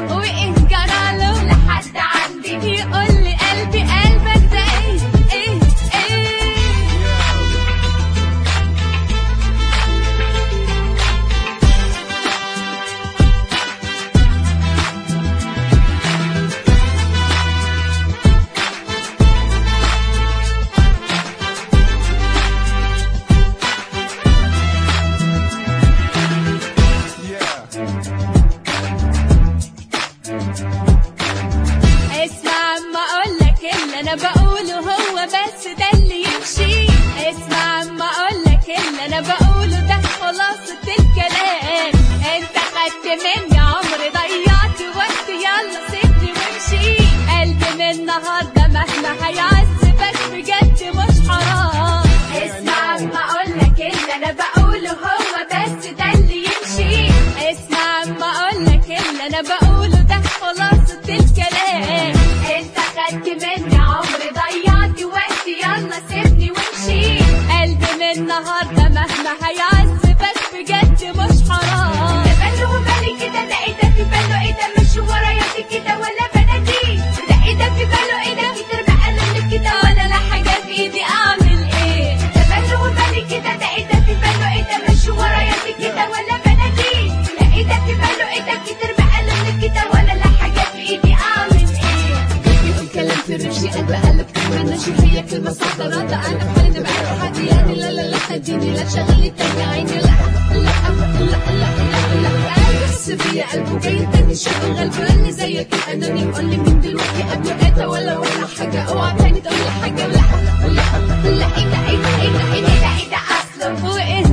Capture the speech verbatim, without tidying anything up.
اصله وايه جراله لحد عندي يقول لي قلبي قلبك ده ايه ايه ايه. اسمع اما اقولك اللي انا بقوله هو بس ده اللي يمشي. اسمع اما اقولك اللي انا بقوله ده خلاصة الكلام. انت خدت مني عمري ضيعت وقت يلا سيبني وامشي. قلبي من النهارده مهما هيعذبك بجد مش حرام. اسمع اما اقولك اللي انا بقوله هو بس ده اللي يمشي. اسمع اما اقولك اللي انا بقوله ده خلاصة الكلام. انت خدت مني عمري ضيعت وقت يلا سيبني وامشي. قلبي من النهارده مهما هيعذبك بجد مش حرام. ده باله وبالي كده ده ايه ده في باله ايه ده مش ورايا كده ولا بنادي. ده ايه ده في باله ايه ده كتير بقى انا كده ولا لا حاجه في ايدي اعمل ايه. ده باله وبالي كده ده ايه ده في باله ايه ده مش ورايا كده ولا بنادي. ده ايه ده في باله ايه ده كتير بقى انا كده ولا لا حاجه في ايدي اعمل ايه. بيقول كلام في رمشي قلب قلب تتمنى شوف هي كلمه صعبه راضه انا بحالي بعد حدي يعني لا لا لا خديني لا تشغلي تاني عيني لا لا لا لا لا لا. بس بيا قلبه جاي تاني شغل بالي زيك اناني. قول لي من دلوقتي قبل ايه ولا ولا حاجه اوعى تاني تقول حاجه لا لا لا. ايه ده ايه ده ايه ده ايه ده ايه ده اصله وايه